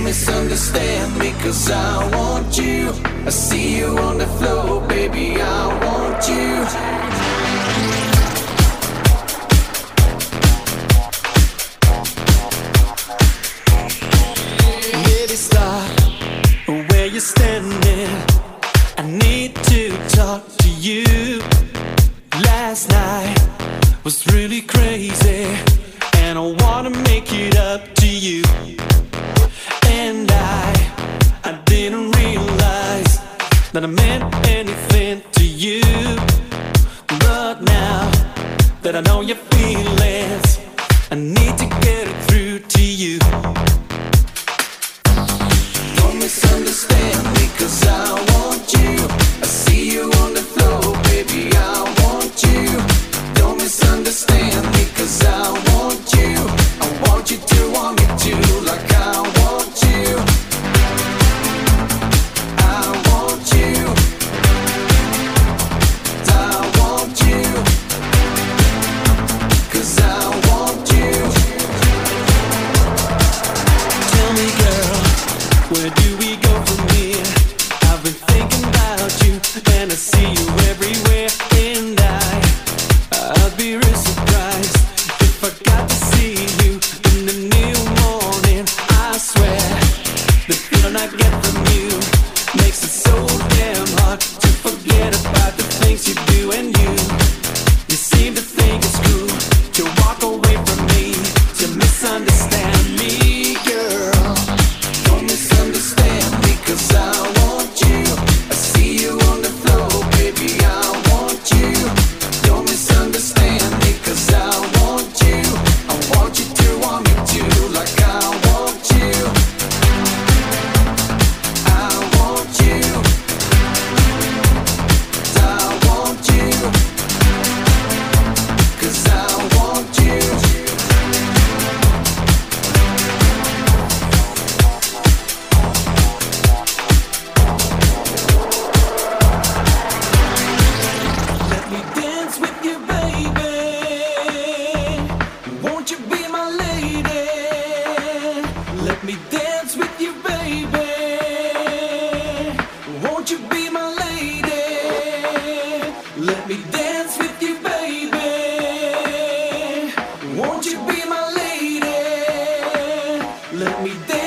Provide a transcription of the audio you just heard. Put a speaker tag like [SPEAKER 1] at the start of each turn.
[SPEAKER 1] misunderstand me, 'cause I want you. I see you on the floor, baby, I want you. Baby, stop where you're standing. I need to talk to you. Last night was really crazy, and I wanna make it up to you. And I didn't realize that I meant anything to you. But now that I know your feelings, I need to get it through to you. Don't misunderstand me, 'cause I want you. I see you on the floor, baby, I want you. Don't misunderstand me, 'cause I want you. I want you to want me too, like I want you. I want you. I want you. 'Cause I want you. Tell me, girl, where do we go from here? I've been thinking about you, and I see you everywhere. And I'd be real surprised if I got to see you in the new morning. I swear, the feeling I get from you makes it so damn hard to forget about the things you do. And you seem to think it's cool to walk away from me, to misunderstand me, girl. Don't misunderstand me, 'cause I want you. I see you on the floor, baby, I want you. Don't misunderstand me, 'cause I want you. I want you to want me too, like I want you. I want you. I want you. 'Cause I want you. Let me dance with you, baby. Won't you be my lady? Let me dance with you, baby. Won't you be my lady? Let me dance with you, baby. Won't you be my lady? Let me dance.